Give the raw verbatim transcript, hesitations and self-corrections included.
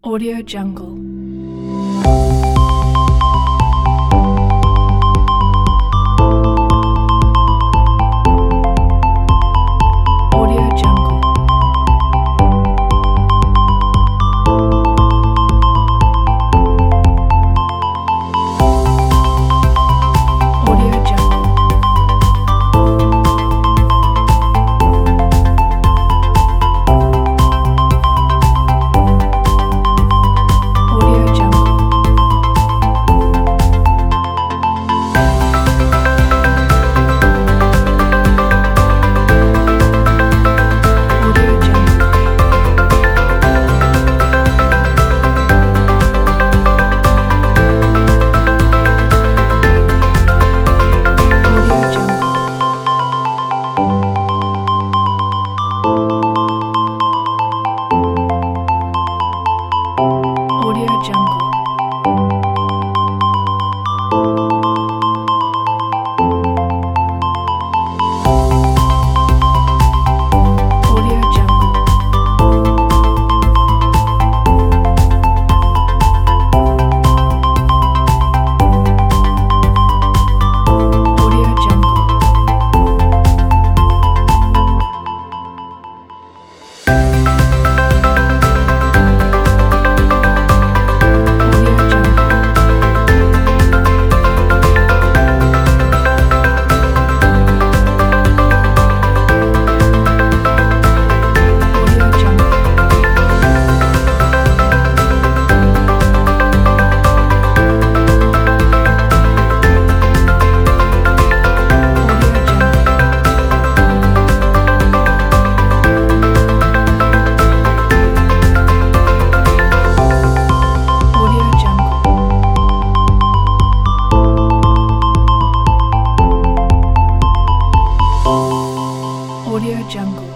Audio Jungle. Audio Jungle. Audio Jungle. Audio Jungle. Audio Jungle. Audio Jungle. Audio Jungle. Audio Jungle. Audio Jungle. Audio Jungle. Audio Jungle. Audio Jungle. Audio Jungle. Audio Jungle.